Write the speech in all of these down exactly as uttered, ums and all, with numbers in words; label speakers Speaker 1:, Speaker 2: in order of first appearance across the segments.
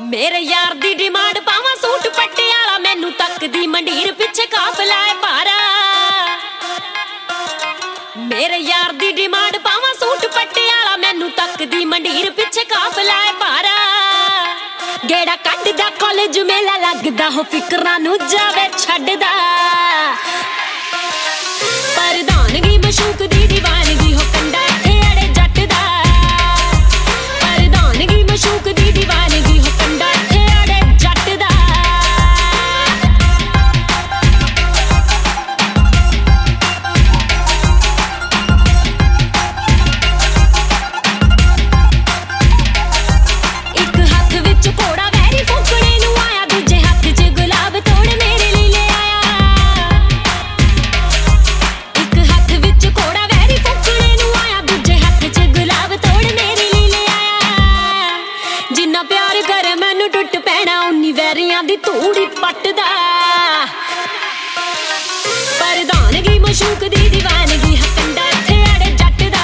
Speaker 1: मेरे यार दी डिमांड पावा सूट पटियाला, मैनू तक दी मंडीर पिछे काफला है पारा। मेरे यार दी डिमांड पावा सूट पटियाला, मैनू तक दी मंडीर पिछे काफला है पारा। गेड़ा कड्डदा कॉलेज मेला लगदा हो फिकरां नू जावे छड्डदा। परधानगी मशूक दी दीवानगी हो कंडा इत्थे अड़े जट दा। परधानगी मशूक दी दीवानगी हो कंडा इत्थे अड़े जट दा। एक हथ विच घोड़ा वैरी फूकणे नू आया, दूजे हथ च गुलाब तोड़ मेरे लिए ले आया। एक हथ विच घोड़ा वैरी फूकणे नू आया, दूजे हथ च गुलाब तोड़ मेरे लिए ले आया। जिन्ना प्यार करे मैनू टुट पैना, उन्नी वैरियां दी धूड़ी पटदा। परधानगी मशूक दी दीवानगी है कंडा इत्थे अड़े जट दा।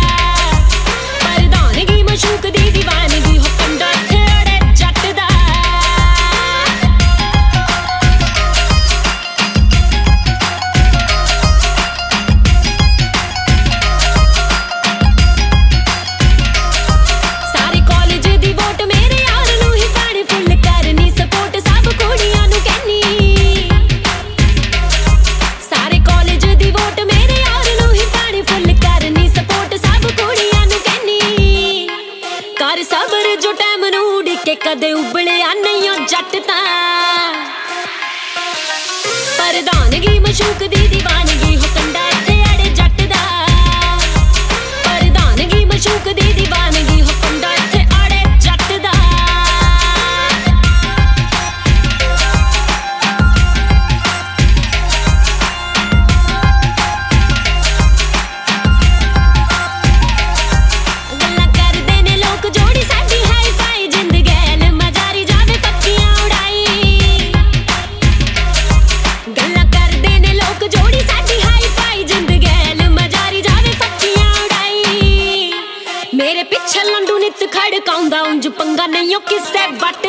Speaker 1: परधानगी मशूक दी दीवानगी हो कंडा इत्थे अड़े जट दा। सारे कॉलेज दी वोट मेरे यार नू ही पानी फुल करनी सपोर्ट सब कुड़ियां नू कहनी। सारे कॉलेज दी वोट मेरे यार नू ही पानी फुल करनी सपोर्ट सब कुड़ियां नू कहनी। कर सबर जो टाइम नू उड़के कदे उबलिया नहीं ओ जट तां। परधानगी मशूक दी दीवानगी हो कंडा इत्थे अड़े जट दा। परधानगी मशूक दी दीवानगी हो कंडा इत्थे अड़े जट दा। गल्लां करदे ने लोक जोड़ी साडी हाई फाई जिंदगी मजारी जावे पक्कियां उड़ाई। गल्लां करदे ने लोक जोड़ी साडी हाई फाई जिंदगी मजारी जावे पक्कियां उड़ाई। मेरे पिछे लंडू नित खड़काउंदा उंज पंगा नहीं ओ किसे बट